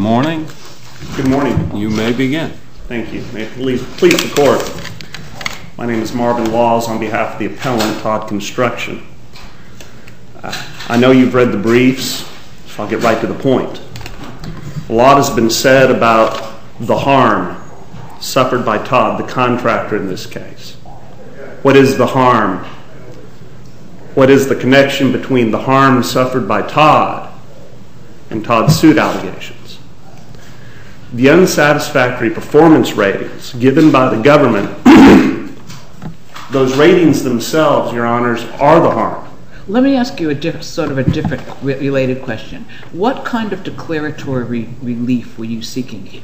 Morning. Good morning. You may begin. Thank you. May it please the court. My name is Marvin Laws on behalf of the appellant, Todd Construction. I know you've read the briefs, so I'll get right to the point. A lot has been said about the harm suffered by Todd, the contractor in this case. What is the harm? What is the connection between the harm suffered by Todd and Todd's suit allegations? The unsatisfactory performance ratings given by the government, those ratings themselves, Your Honors, are the harm. Let me ask you a different related question. What kind of declaratory relief were you seeking here?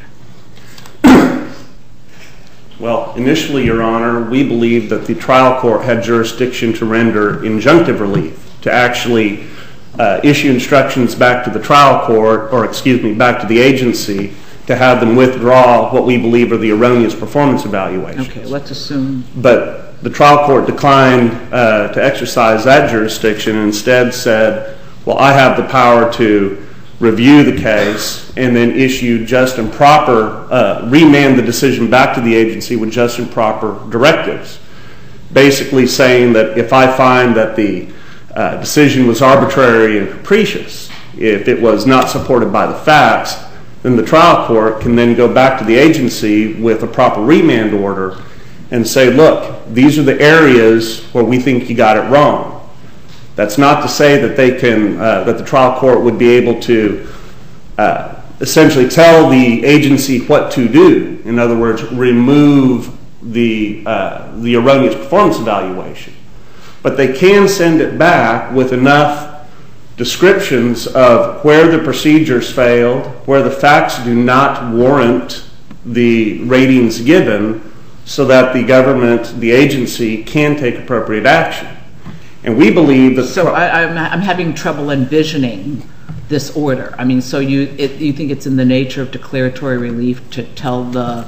Well, initially, Your Honor, we believed that the trial court had jurisdiction to render injunctive relief, to actually issue instructions back to the trial court, back to the agency, to have them withdraw what we believe are the erroneous performance evaluations. Okay, let's assume. But the trial court declined to exercise that jurisdiction and instead said, well, I have the power to review the case and then issue just and proper, remand the decision back to the agency with just and proper directives. Basically saying that if I find that the decision was arbitrary and capricious, if it was not supported by the facts, then the trial court can then go back to the agency with a proper remand order and say, look, these are the areas where we think you got it wrong. That's not to say that they can, that the trial court would be able to essentially tell the agency what to do. In other words, remove the erroneous performance evaluation. But they can send it back with enough descriptions of where the procedures failed, where the facts do not warrant the ratings given, so that the government, the agency, can take appropriate action. And we believe that... So I'm having trouble envisioning this order. I mean, so you think it's in the nature of declaratory relief to tell the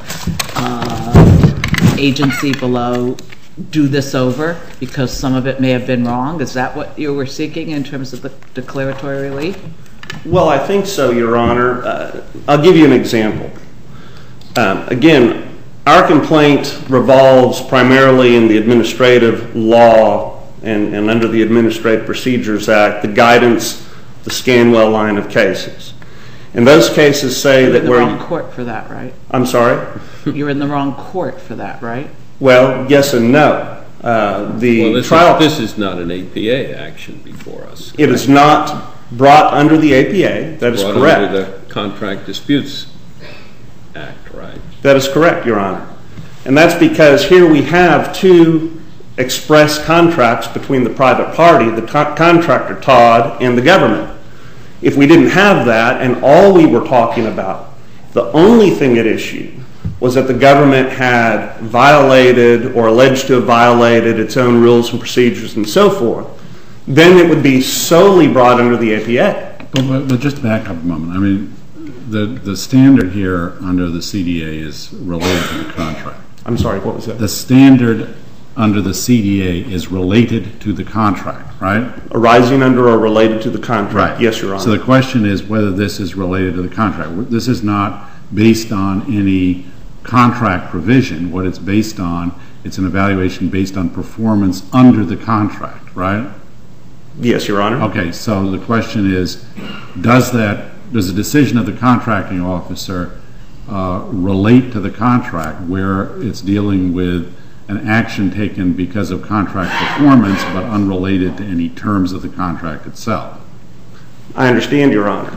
agency below, do this over because some of it may have been wrong? Is that what you were seeking in terms of the declaratory relief? Well, I think so, Your Honor. I'll give you an example. Again, our complaint revolves primarily in the administrative law and under the Administrative Procedures Act, the guidance, the Scanwell line of cases. And those cases say that we're... You're in the wrong court for that, right? I'm sorry? You're in the wrong court for that, right? Well, yes and no. This is not an APA action before us. It is not brought under the APA. That is correct. Brought under the Contract Disputes Act, right? That is correct, Your Honor. And that's because here we have two express contracts between the private party, the contractor, Todd, and the government. If we didn't have that and all we were talking about, the only thing at issue was that the government had violated or alleged to have violated its own rules and procedures and so forth, then it would be solely brought under the APA. But just to back up a moment, I mean, the standard here under the CDA is related to the contract. I'm sorry, what was that? The standard under the CDA is related to the contract, right? Arising under or related to the contract, right. Yes, Your Honor. So the question is whether this is related to the contract. This is not based on any contract provision. What it's based on, it's an evaluation based on performance under the contract, right? Yes, Your Honor. Okay, so the question is, does the decision of the contracting officer relate to the contract where it's dealing with an action taken because of contract performance but unrelated to any terms of the contract itself? I understand, Your Honor.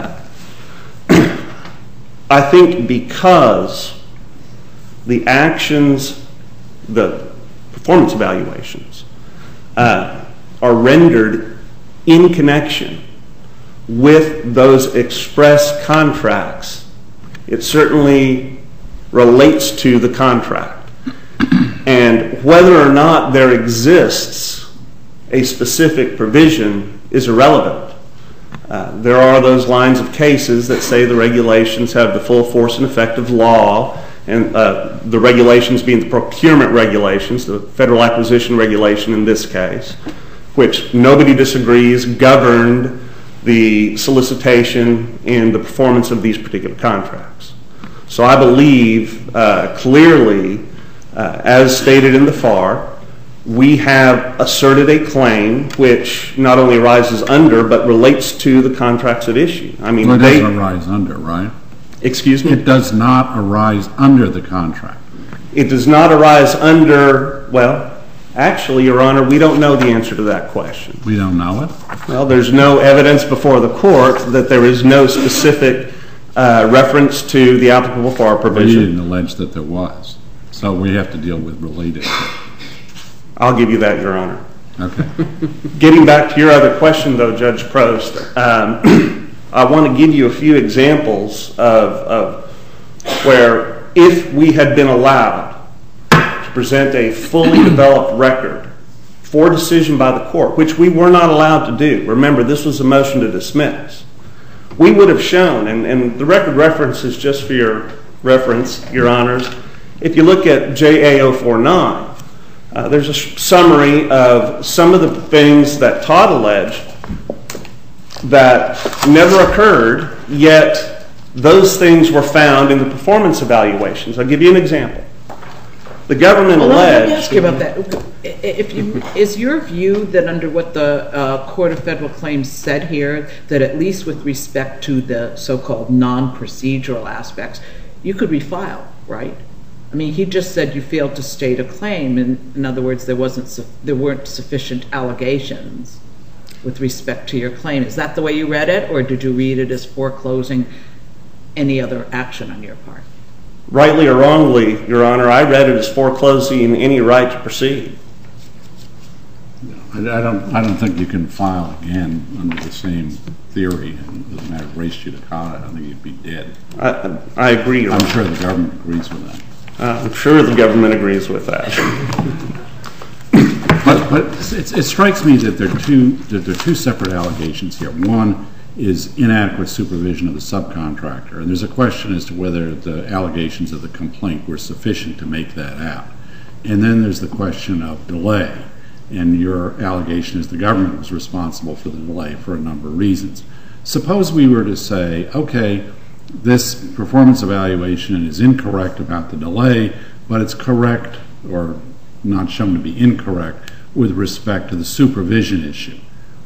I think because the actions, the performance evaluations, are rendered in connection with those express contracts, it certainly relates to the contract. And whether or not there exists a specific provision is irrelevant. There are those lines of cases that say the regulations have the full force and effect of law, and the regulations being the procurement regulations, the federal acquisition regulation in this case, which nobody disagrees governed the solicitation and the performance of these particular contracts. So I believe clearly, as stated in the FAR, we have asserted a claim which not only arises under but relates to the contracts at issue. I mean, well, it doesn't arise under, right? Excuse me? It does not arise under the contract. It does not arise under, well, actually, Your Honor, we don't know the answer to that question. We don't know it? Well, there's no evidence before the court that there is no specific reference to the applicable FAR provision. Well, you didn't allege that there was. So we have to deal with related. I'll give you that, Your Honor. Okay. Getting back to your other question, though, Judge Prost, I want to give you a few examples of where if we had been allowed to present a fully developed record for decision by the court, which we were not allowed to do. Remember, this was a motion to dismiss. We would have shown, and the record reference is just for your reference, Your Honors. If you look at JA049, there's a summary of some of the things that Todd alleged that never occurred, yet those things were found in the performance evaluations. I'll give you an example. The government alleged... Let me ask you about that. Is your view that under what the Court of Federal Claims said here, that at least with respect to the so-called non-procedural aspects, you could refile, right? I mean, he just said you failed to state a claim. In other words, there weren't sufficient allegations with respect to your claim. Is that the way you read it, or did you read it as foreclosing any other action on your part? Rightly or wrongly, Your Honor, I read it as foreclosing any right to proceed. I don't think you can file again under the same theory as a matter of res judicata. I think you'd be dead. I agree, Your Honor. I'm sure the government agrees with that. I'm sure the government agrees with that. But it strikes me that there are two separate allegations here. One is inadequate supervision of the subcontractor, and there's a question as to whether the allegations of the complaint were sufficient to make that out. And then there's the question of delay, and your allegation is the government was responsible for the delay for a number of reasons. Suppose we were to say, okay, this performance evaluation is incorrect about the delay, but it's correct or not shown to be incorrect with respect to the supervision issue.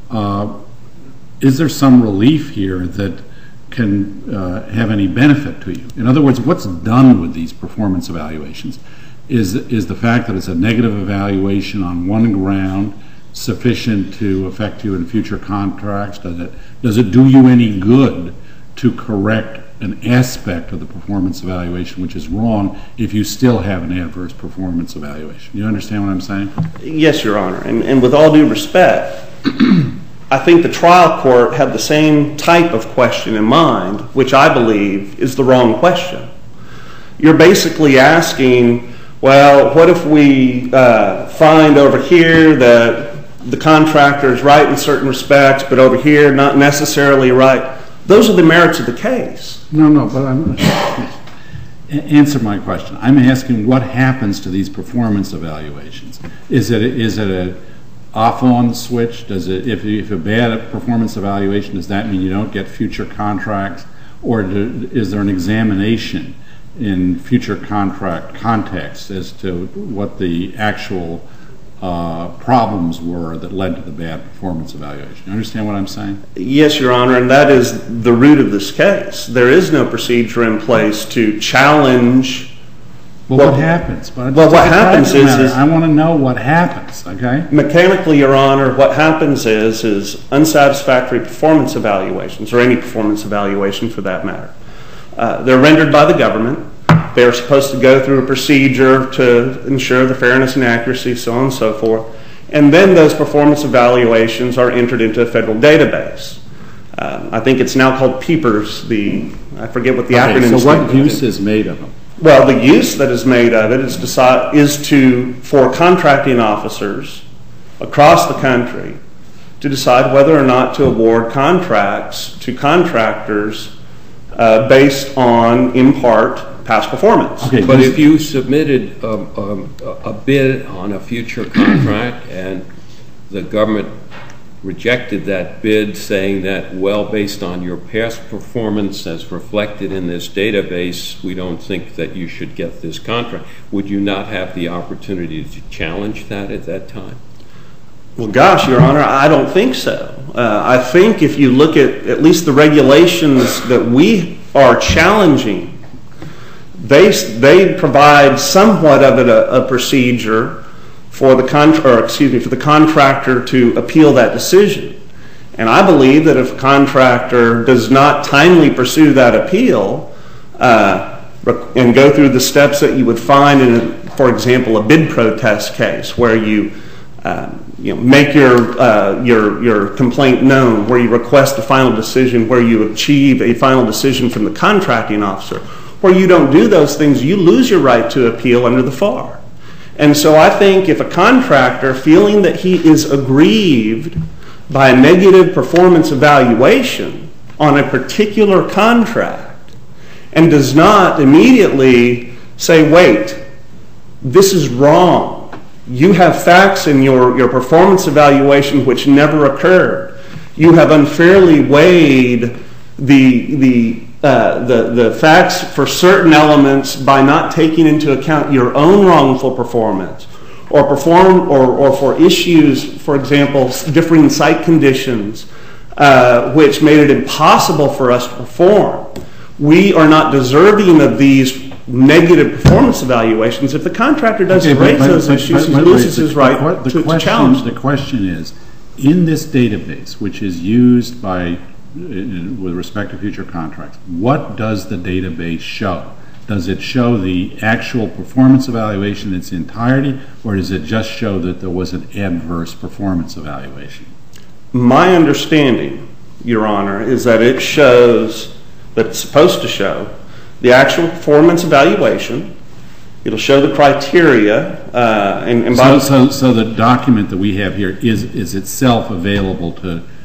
Is there some relief here that can have any benefit to you? In other words, what's done with these performance evaluations? Is the fact that it's a negative evaluation on one ground sufficient to affect you in future contracts? Does it do you any good to correct an aspect of the performance evaluation which is wrong if you still have an adverse performance evaluation? You understand what I'm saying? Yes, Your Honor. And with all due respect, I think the trial court had the same type of question in mind, which I believe is the wrong question. You're basically asking, well, what if we find over here that the contractor is right in certain respects, but over here not necessarily right? Those are the merits of the case. No, but answer my question. I'm asking what happens to these performance evaluations. Is it a off-on switch? If a bad performance evaluation, does that mean you don't get future contracts? Or is there an examination in future contract context as to what the actual problems were that led to the bad performance evaluation? You understand what I'm saying? Yes, Your Honor, and that is the root of this case. There is no procedure in place to challenge. Well, what happens? Well, what happens is I want to know what happens, okay? Mechanically, Your Honor, what happens is unsatisfactory performance evaluations, or any performance evaluation for that matter, they're rendered by the government. They're supposed to go through a procedure to ensure the fairness and accuracy, so on and so forth. And then those performance evaluations are entered into a federal database. I think it's now called PEEPers. I forget what the acronym is. So what use is made of them? Well, the use that is made of it is for contracting officers across the country to decide whether or not to award contracts to contractors based on, in part, past performance. Okay, but if you submitted a bid on a future contract and the government rejected that bid, saying that, well, based on your past performance as reflected in this database, we don't think that you should get this contract. Would you not have the opportunity to challenge that at that time? Well, gosh, Your Honor, I don't think so. I think if you look at least the regulations that we are challenging, they provide somewhat of a procedure for the contractor to appeal that decision. And I believe that if a contractor does not timely pursue that appeal and go through the steps that you would find in, for example, a bid protest case where you make your complaint known, where you request a final decision, where you achieve a final decision from the contracting officer, where you don't do those things, you lose your right to appeal under the FAR. And so I think if a contractor, feeling that he is aggrieved by a negative performance evaluation on a particular contract and does not immediately say, wait, this is wrong. You have facts in your performance evaluation which never occurred. You have unfairly weighed the facts for certain elements by not taking into account your own wrongful performance, or for issues, for example, differing site conditions, which made it impossible for us to perform. We are not deserving of these negative performance evaluations. If the contractor doesn't raise those issues, he loses his right to challenge. The question is, in this database, which is used with respect to future contracts, what does the database show? Does it show the actual performance evaluation in its entirety, or does it just show that there was an adverse performance evaluation? My understanding, Your Honor, is that it shows, that it's supposed to show, the actual performance evaluation. It'll show the criteria. So the document that we have here is itself available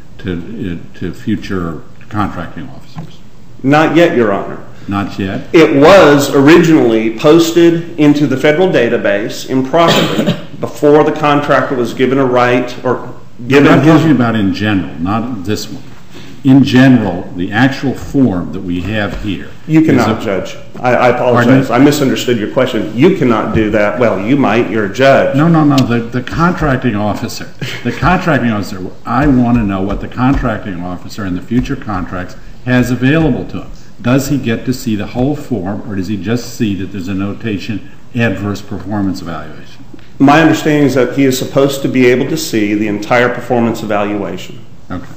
to future contracting officers? Not yet, Your Honor. Not yet? It was originally posted into the federal database improperly before the contractor was given a right or given... I'm talking about in general, not this one. In general, the actual form that we have here... You cannot, Judge. I apologize. I misunderstood your question. You cannot do that. Well, you might. You're a judge. No. The contracting officer. The contracting officer. I want to know what the contracting officer in the future contracts has available to him. Does he get to see the whole form, or does he just see that there's a notation, adverse performance evaluation? My understanding is that he is supposed to be able to see the entire performance evaluation. Okay.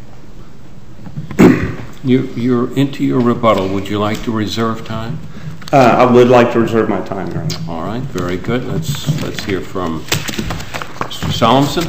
You're into your rebuttal. Would you like to reserve time? I would like to reserve my time, Your Honor. All right, very good. Let's hear from Mr. Solemson.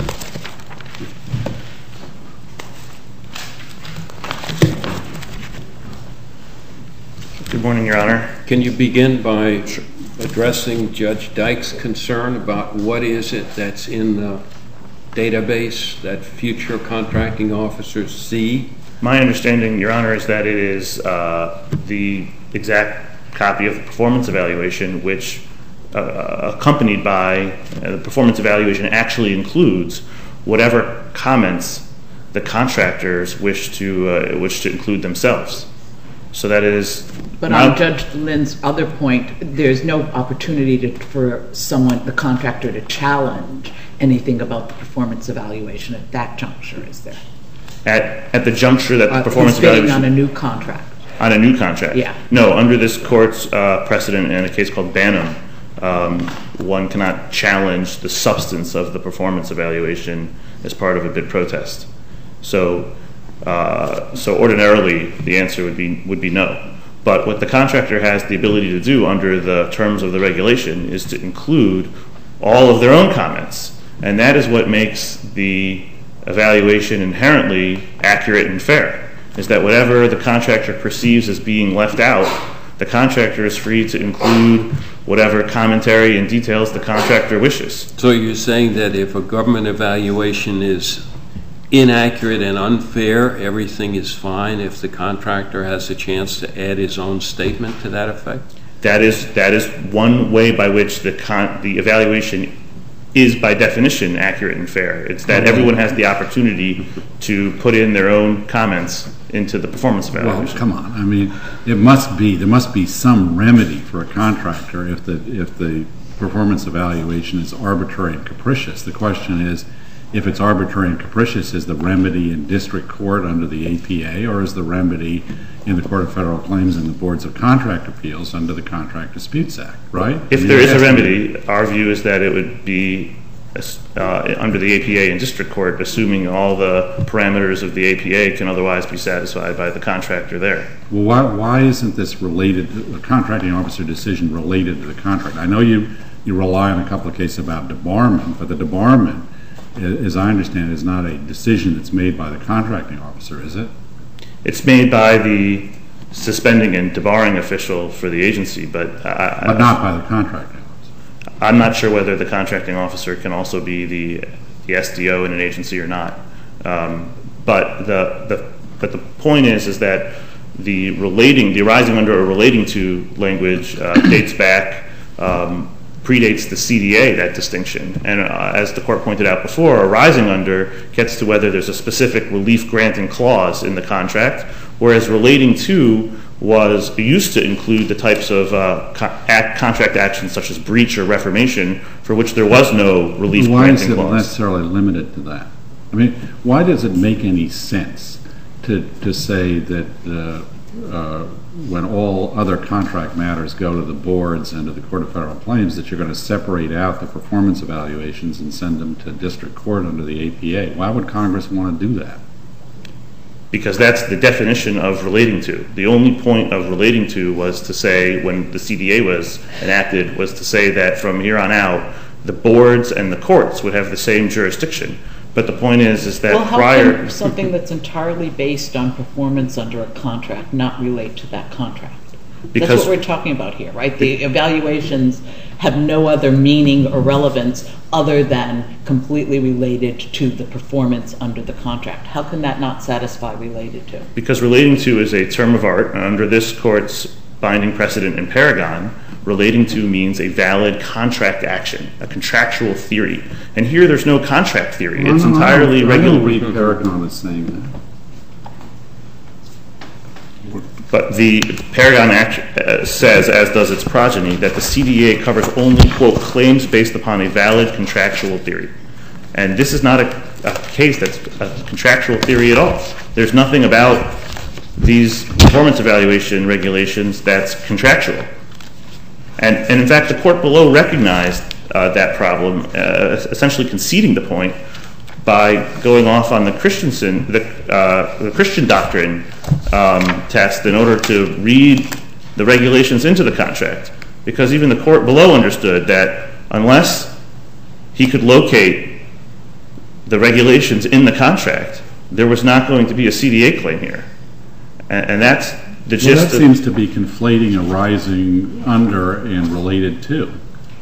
Good morning, Your Honor. Can you begin by addressing Judge Dyke's concern about what is it that's in the database that future contracting officers see? My understanding, Your Honor, is that it is the exact copy of the performance evaluation, which accompanied by the performance evaluation actually includes whatever comments the contractors wish to include themselves. So that is... But on Judge Lynn's other point, there's no opportunity for the contractor to challenge anything about the performance evaluation at that juncture, is there? At the juncture that the performance evaluation... on a new contract. On a new contract? Yeah. No, under this court's precedent in a case called Banham, one cannot challenge the substance of the performance evaluation as part of a bid protest. So ordinarily, the answer would be no. But what the contractor has the ability to do under the terms of the regulation is to include all of their own comments. And that is what makes the evaluation inherently accurate and fair, is that whatever the contractor perceives as being left out, the contractor is free to include whatever commentary and details the contractor wishes. So you're saying that if a government evaluation is inaccurate and unfair, everything is fine if the contractor has a chance to add his own statement to that effect? That is one way by which the evaluation is by definition accurate and fair. It's that everyone has the opportunity to put in their own comments into the performance evaluation. Well, come on. I mean, there must be some remedy for a contractor if the performance evaluation is arbitrary and capricious. The question is, if it's arbitrary and capricious, is the remedy in district court under the APA, or is the remedy in the Court of Federal Claims and the Boards of Contract Appeals under the Contract Disputes Act, right? If there is a remedy, our view is that it would be under the APA in district court, assuming all the parameters of the APA can otherwise be satisfied by the contractor there. Well, why isn't this related, a contracting officer decision related to the contract? I know you rely on a couple of cases about debarment, but the debarment, as I understand it, is not a decision that's made by the contracting officer, is it? It's made by the suspending and debarring official for the agency, but not by the contracting officer. I'm not sure whether the contracting officer can also be the SDO in an agency or not. But the point is that the arising under or relating to language dates back, predates the CDA, that distinction. And as the court pointed out before, arising under gets to whether there's a specific relief granting clause in the contract, whereas relating to used to include the types of contract actions such as breach or reformation for which there was no relief granting clause. Why is it necessarily limited to that? I mean, why does it make any sense to say that when all other contract matters go to the boards and to the Court of Federal Claims that you're going to separate out the performance evaluations and send them to district court under the APA? Why would Congress want to do that? Because that's the definition of relating to. The only point of relating to was to say, when the CDA was enacted, was to say that from here on out, the boards and the courts would have the same jurisdiction. But the point is that prior... Well, how can something that's entirely based on performance under a contract not relate to that contract? That's what we're talking about here, right? The evaluations have no other meaning or relevance other than completely related to the performance under the contract. How can that not satisfy related to? Because relating to is a term of art. Under this court's binding precedent in Paragon, relating to means a valid contract action, a contractual theory. And here there's no contract theory. It's entirely regular. I don't read Paragon as saying that. But the Paragon Act says, as does its progeny, that the CDA covers only, quote, claims based upon a valid contractual theory. And this is not a case that's a contractual theory at all. There's nothing about these performance evaluation regulations that's contractual. And in fact, the court below recognized that problem, essentially conceding the point by going off on the Christian doctrine test in order to read the regulations into the contract. Because even the court below understood that unless he could locate the regulations in the contract, there was not going to be a CDA claim here. And that's the gist of... Well, that seems to be conflating arising under and related to.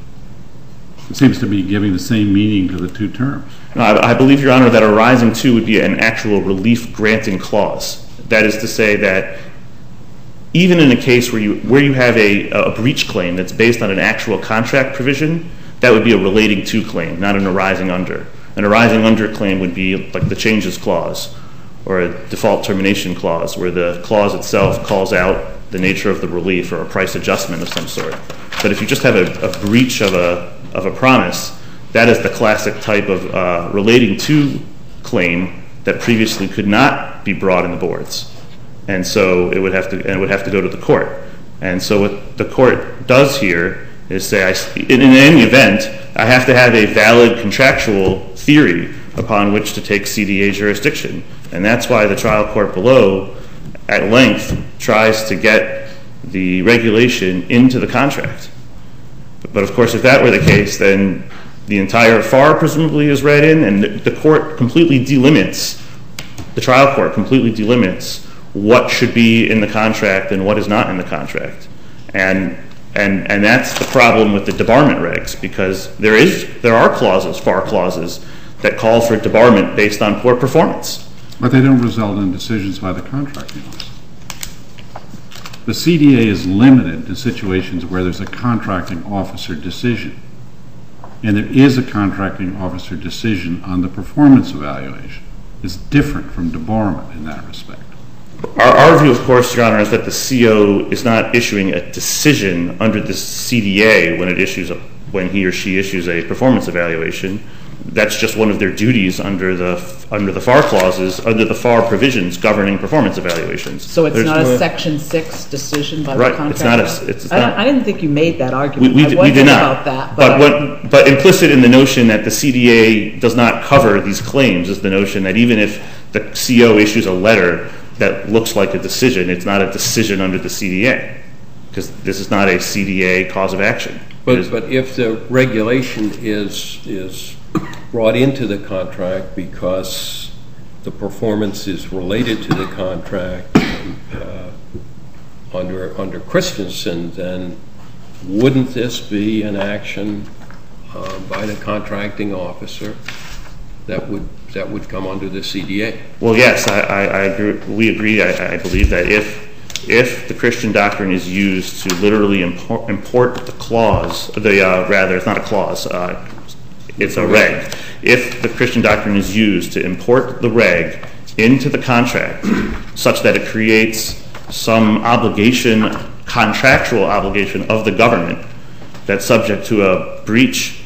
It seems to be giving the same meaning to the two terms. No, I believe, Your Honor, that arising to would be an actual relief granting clause. That is to say that even in a case where you have a breach claim that's based on an actual contract provision, that would be a relating to claim, not an arising under. An arising under claim would be like the changes clause or a default termination clause, where the clause itself calls out the nature of the relief or a price adjustment of some sort. But if you just have a breach of a promise, that is the classic type of relating to claim that previously could not be brought in the boards. And so it would have to go to the court. And so what the court does here is say, in any event, I have to have a valid contractual theory upon which to take CDA jurisdiction. And that's why the trial court below, at length, tries to get the regulation into the contract. But of course, if that were the case, then the entire FAR presumably is read in, and the court completely delimits, the trial court completely delimits what should be in the contract and what is not in the contract. And that's the problem with the debarment regs, because there are clauses, FAR clauses, that call for debarment based on poor performance. But they don't result in decisions by the contracting officer. The CDA is limited to situations where there's a contracting officer decision. and there is a contracting officer decision on the performance evaluation. It's different from debarment in that respect. Our view, of course, Your Honor, is that the CO is not issuing a decision under the CDA when he or she issues a performance evaluation. That's just one of their duties under the FAR clauses, under the FAR provisions governing performance evaluations. So it's not a Section 6 decision by the right, contractor? it's not. I didn't think you made that argument. We did not. About that, but implicit in the notion that the CDA does not cover these claims is the notion that even if the CO issues a letter that looks like a decision, it's not a decision under the CDA, because this is not a CDA cause of action. But if the regulation is brought into the contract because the performance is related to the contract under Christensen, then wouldn't this be an action by the contracting officer that would come under the CDA? Well, yes, I agree. We agree. I believe that if the Christian doctrine is used to literally import the clause, rather, it's not a clause, it's a reg. If the Christian doctrine is used to import the reg into the contract such that it creates some obligation, contractual obligation of the government that's subject to a breach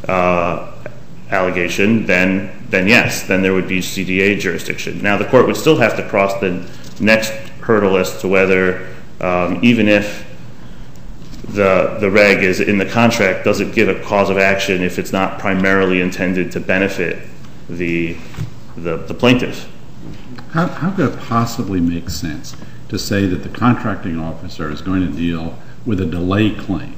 allegation, then yes, then there would be CDA jurisdiction. Now, the court would still have to cross the next hurdle as to whether, even if the reg is in the contract, does it give a cause of action if it's not primarily intended to benefit the plaintiff? How could it possibly make sense to say that the contracting officer is going to deal with a delay claim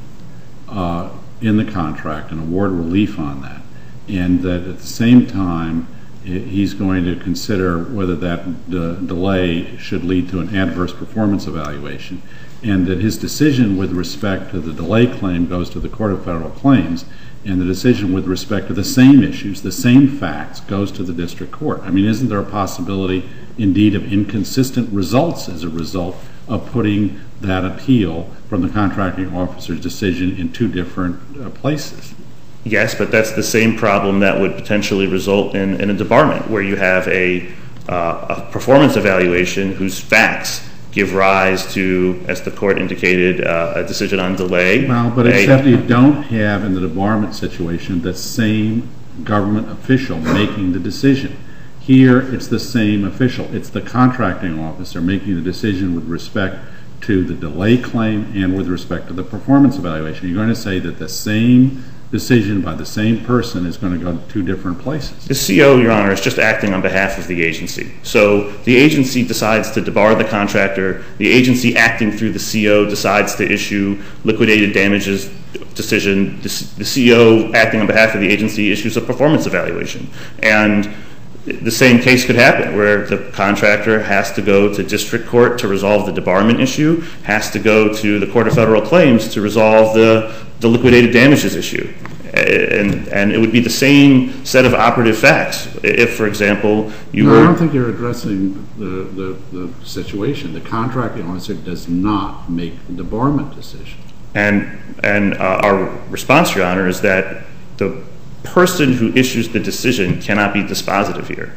in the contract and award relief on that, and that at the same time he's going to consider whether that delay should lead to an adverse performance evaluation, and that his decision with respect to the delay claim goes to the Court of Federal Claims, and the decision with respect to the same issues, the same facts, goes to the district court? I mean, isn't there a possibility, indeed, of inconsistent results as a result of putting that appeal from the contracting officer's decision in two different places? Yes, but that's the same problem that would potentially result in a debarment, where you have a performance evaluation whose facts give rise to, as the court indicated, a decision on delay. Well, but except you don't have in the debarment situation the same government official making the decision. Here, it's the same official. It's the contracting officer making the decision with respect to the delay claim and with respect to the performance evaluation. You're going to say that the same decision by the same person is going to go to two different places. The CO, Your Honor, is just acting on behalf of the agency. So the agency decides to debar the contractor. The agency acting through the CO decides to issue liquidated damages decision. The CO acting on behalf of the agency issues a performance evaluation. And the same case could happen where the contractor has to go to district court to resolve the debarment issue, has to go to the Court of Federal Claims to resolve the liquidated damages issue. And it would be the same set of operative facts if, for example, you were... I don't think you're addressing the situation. The contracting officer does not make the debarment decision. And our response, Your Honor, is that the person who issues the decision cannot be dispositive here.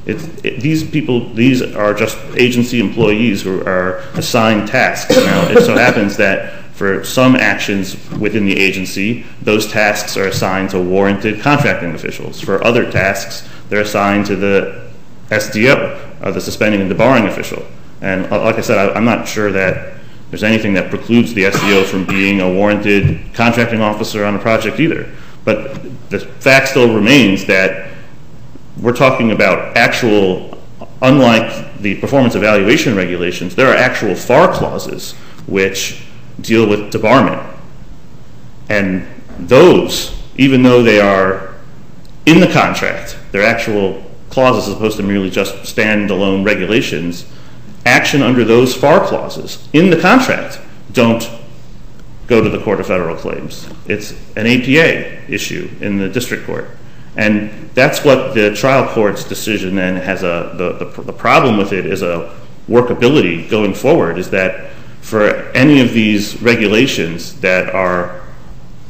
These are just agency employees who are assigned tasks. Now, it so happens that for some actions within the agency, those tasks are assigned to warranted contracting officials. For other tasks, they're assigned to the SDO, the suspending and debarring official. And like I said, I'm not sure that there's anything that precludes the SDO from being a warranted contracting officer on a project either. But the fact still remains that we're talking about actual, unlike the performance evaluation regulations, there are actual FAR clauses which deal with debarment. And those, even though they are in the contract, they're actual clauses as opposed to merely just standalone regulations, action under those FAR clauses in the contract don't go to the Court of Federal Claims. It's an APA issue in the district court. And that's what the trial court's decision then has the problem with it is a workability going forward, is that for any of these regulations that are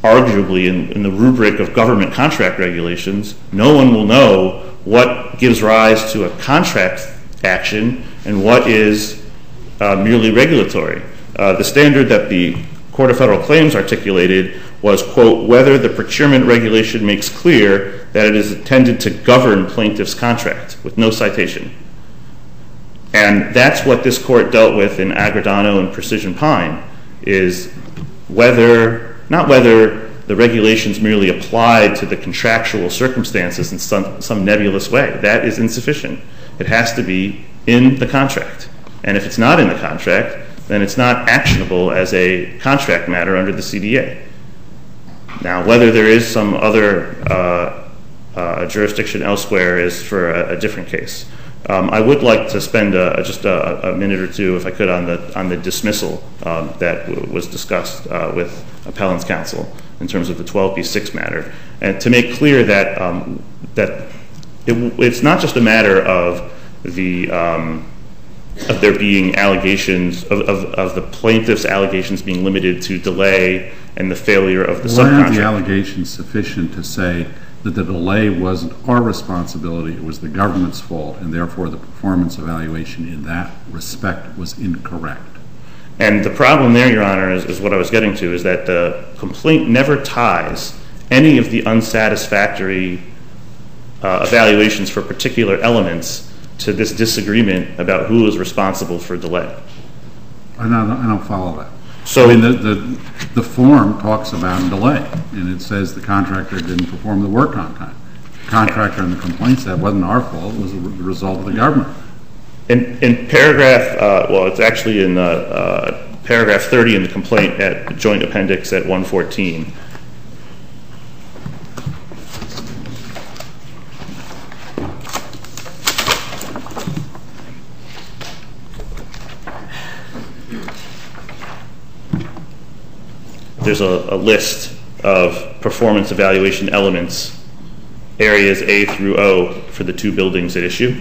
arguably in the rubric of government contract regulations, no one will know what gives rise to a contract action and what is merely regulatory. The standard that the Court of Federal Claims articulated was, quote, whether the procurement regulation makes clear that it is intended to govern plaintiff's contract, with no citation. And that's what this court dealt with in Agredano and Precision Pine, is not whether the regulations merely applied to the contractual circumstances in some nebulous way. That is insufficient. It has to be in the contract. And if it's not in the contract, then it's not actionable as a contract matter under the CDA. Now, whether there is some other jurisdiction elsewhere is for a different case. I would like to spend just a minute or two, if I could, on the dismissal that was discussed with Appellant's counsel in terms of the 12b6 matter, and to make clear that it's not just a matter of there being allegations of the plaintiff's allegations being limited to delay and the failure of the subcontract. Why aren't the allegations sufficient to say that the delay wasn't our responsibility, it was the government's fault, and therefore the performance evaluation in that respect was incorrect? And the problem there, Your Honor, is what I was getting to, is that the complaint never ties any of the unsatisfactory evaluations for particular elements to this disagreement about who is responsible for delay. I don't follow that. So, I mean, the form talks about delay, and it says the contractor didn't perform the work on time. The contractor in the complaint said it wasn't our fault, it was the result of the government. In paragraph, well, it's actually in paragraph 30 in the complaint at the Joint Appendix at 114. There's a list of performance evaluation elements, areas A through O, for the two buildings at issue.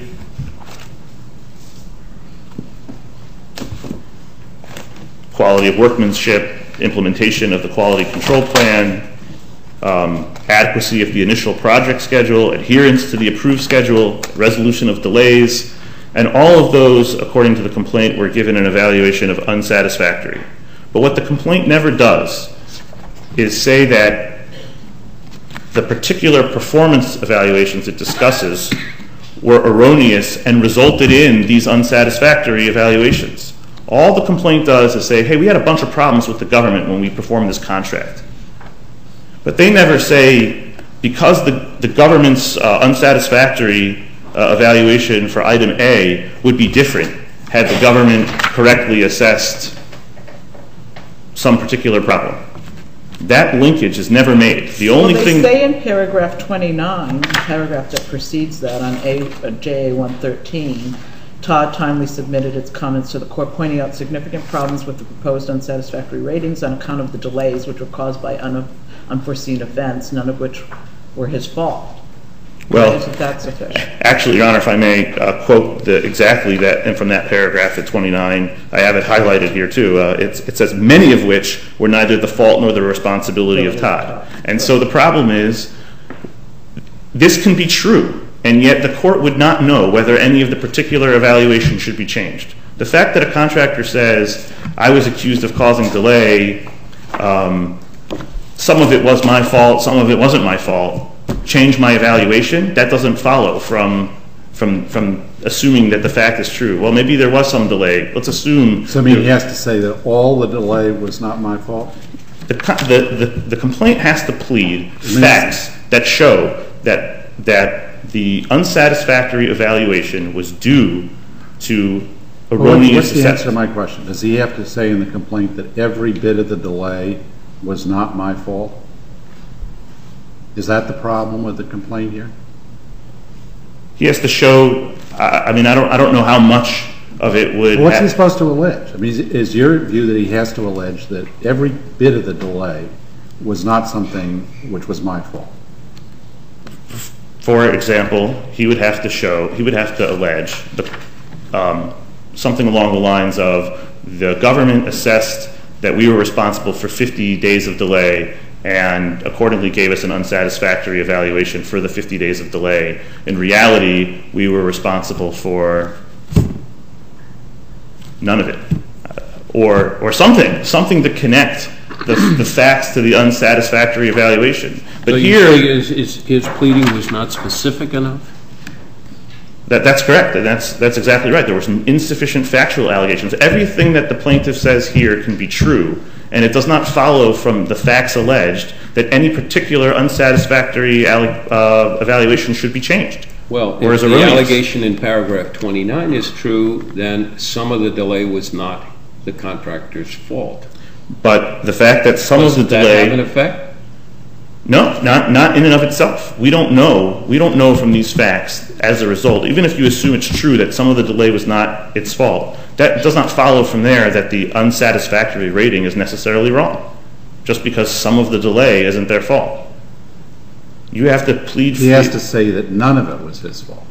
Quality of workmanship, implementation of the quality control plan, adequacy of the initial project schedule, adherence to the approved schedule, resolution of delays, and all of those, according to the complaint, were given an evaluation of unsatisfactory. But what the complaint never does is say that the particular performance evaluations it discusses were erroneous and resulted in these unsatisfactory evaluations. All the complaint does is say, hey, we had a bunch of problems with the government when we performed this contract. But they never say, because the government's unsatisfactory evaluation for item A would be different had the government correctly assessed some particular problem. That linkage is never made. The only thing... They say in paragraph 29, the paragraph that precedes that on JA 113, Todd timely submitted its comments to the court, pointing out significant problems with the proposed unsatisfactory ratings on account of the delays which were caused by unforeseen events, none of which were his fault. Well, isn't that sufficient? Actually, Your Honor, if I may quote exactly that, and from that paragraph at 29, I have it highlighted here too. It says, many of which were neither the fault nor the responsibility of Todd. And so the problem is, this can be true, and yet the court would not know whether any of the particular evaluation should be changed. The fact that a contractor says, I was accused of causing delay, some of it was my fault, some of it wasn't my fault, change my evaluation, that doesn't follow from assuming that the fact is true. Well, maybe there was some delay. Let's assume... So I mean, he has to say that all the delay was not my fault? The complaint has to plead facts that show that the unsatisfactory evaluation was due to erroneous assessment. What's the answer to my question? Does he have to say in the complaint that every bit of the delay was not my fault? Is that the problem with the complaint here? He has to show, I mean, I don't know how much of it would... What's he supposed to allege? I mean, is your view that he has to allege that every bit of the delay was not something which was my fault? For example, he would have to allege something along the lines of the government assessed that we were responsible for 50 days of delay and accordingly gave us an unsatisfactory evaluation for the 50 days of delay. In reality, we were responsible for none of it, or something to connect the facts to the unsatisfactory evaluation. But so you say his pleading was not specific enough? That's correct, and that's exactly right. There were some insufficient factual allegations. Everything that the plaintiff says here can be true, and it does not follow from the facts alleged that any particular unsatisfactory evaluation should be changed. Well, if the allegation in paragraph 29 is true, then some of the delay was not the contractor's fault. But the fact that some of the delay... Does that have an effect? No, not in and of itself. We don't know from these facts as a result. Even if you assume it's true that some of the delay was not its fault, that does not follow from there that the unsatisfactory rating is necessarily wrong, just because some of the delay isn't their fault. You have to plead for... He has to say that none of it was his fault.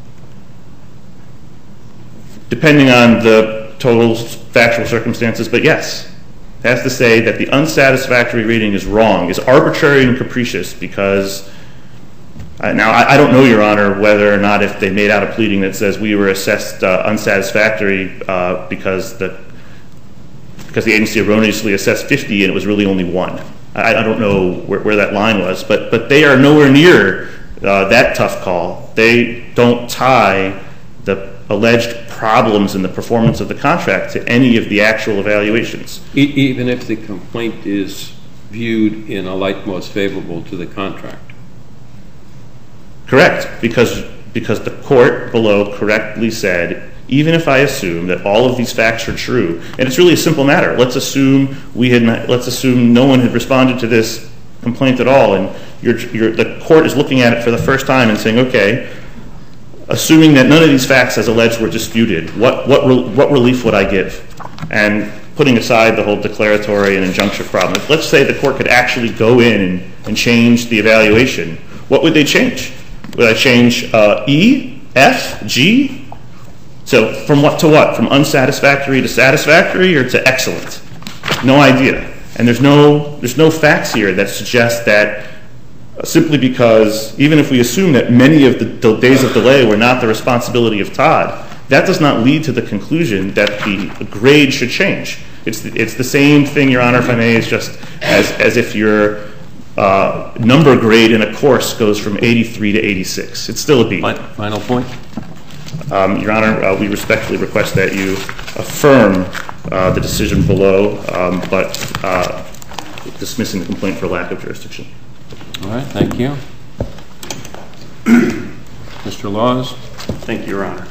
Depending on the total factual circumstances, but yes. It has to say that the unsatisfactory rating is wrong, is arbitrary and capricious because... Now, I don't know, Your Honor, whether or not if they made out a pleading that says we were assessed unsatisfactory because the agency erroneously assessed 50 and it was really only 1. I don't know where that line was, but they are nowhere near that tough call. They don't tie the alleged problems in the performance of the contract to any of the actual evaluations. Even if the complaint is viewed in a light most favorable to the contractor? Correct, because the court below correctly said, even if I assume that all of these facts are true, and it's really a simple matter. Let's assume no one had responded to this complaint at all, and the court is looking at it for the first time and saying, okay, assuming that none of these facts as alleged were disputed, what relief would I give? And putting aside the whole declaratory and injunctive problem, let's say the court could actually go in and change the evaluation. What would they change? Would I change E, F, G? So from what to what? From unsatisfactory to satisfactory or to excellent? No idea. And there's no facts here that suggest that simply because, even if we assume that many of the days of delay were not the responsibility of Todd, that does not lead to the conclusion that the grade should change. It's the same thing, Your Honor, if I may, as if your number grade in a course goes from 83 to 86. It's still a B. Final point? Your Honor, we respectfully request that you affirm the decision below, but dismissing the complaint for lack of jurisdiction. All right, thank you. Mr. Laws? Thank you, Your Honor.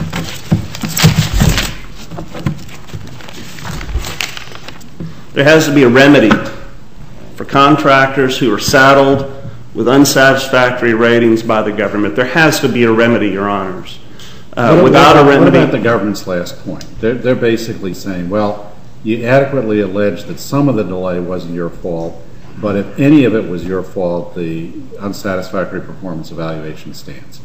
There has to be a remedy for contractors who are saddled with unsatisfactory ratings by the government. There has to be a remedy, Your Honors. Without a remedy... What about the government's last point? They're basically saying, well, you adequately allege that some of the delay wasn't your fault, but if any of it was your fault, the unsatisfactory performance evaluation stands.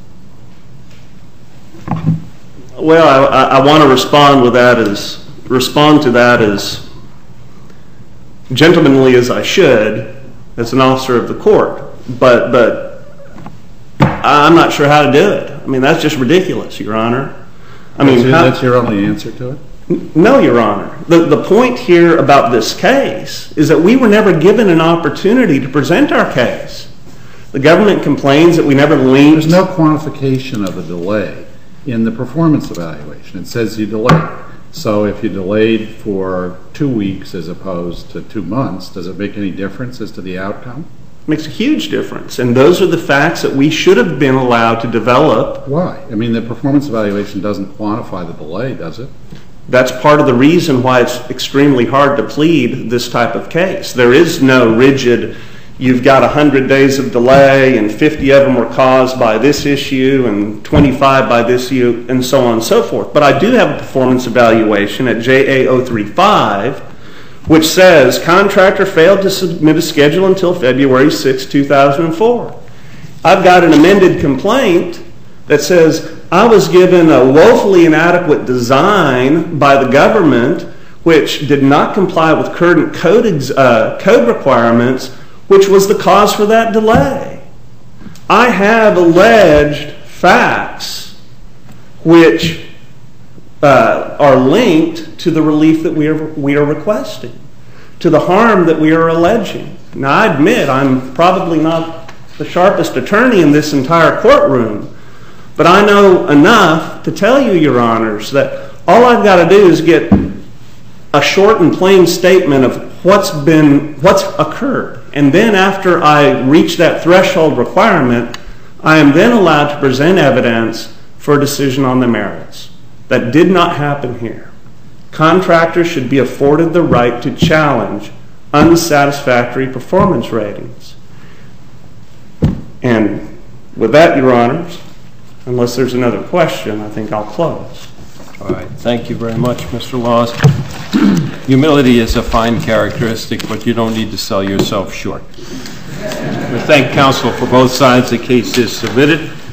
Well, I want to respond to that as gentlemanly as I should as an officer of the court, but I'm not sure how to do it. I mean, that's just ridiculous, Your Honor. That's your only answer to it? No, Your Honor. The point here about this case is that we were never given an opportunity to present our case. The government complains that we never linked... There's no quantification of the delay in the performance evaluation. It says you delayed. So if you delayed for 2 weeks as opposed to 2 months, does it make any difference as to the outcome? It makes a huge difference. And those are the facts that we should have been allowed to develop. Why? I mean, the performance evaluation doesn't quantify the delay, does it? That's part of the reason why it's extremely hard to plead this type of case. There is no rigid, you've got 100 days of delay and 50 of them were caused by this issue and 25 by this issue and so on and so forth. But I do have a performance evaluation at JA035 which says contractor failed to submit a schedule until February 6, 2004. I've got an amended complaint that says I was given a woefully inadequate design by the government which did not comply with current code requirements which was the cause for that delay. I have alleged facts which are linked to the relief that we are requesting, to the harm that we are alleging. Now, I admit I'm probably not the sharpest attorney in this entire courtroom, but I know enough to tell you, Your Honors, that all I've got to do is get a short and plain statement of what's occurred. And then after I reach that threshold requirement, I am then allowed to present evidence for a decision on the merits. That did not happen here. Contractors should be afforded the right to challenge unsatisfactory performance ratings. And with that, Your Honors, unless there's another question, I think I'll close. All right. Thank you very much, Mr. Laws. Humility is a fine characteristic, but you don't need to sell yourself short. We thank counsel for both sides. The case is submitted.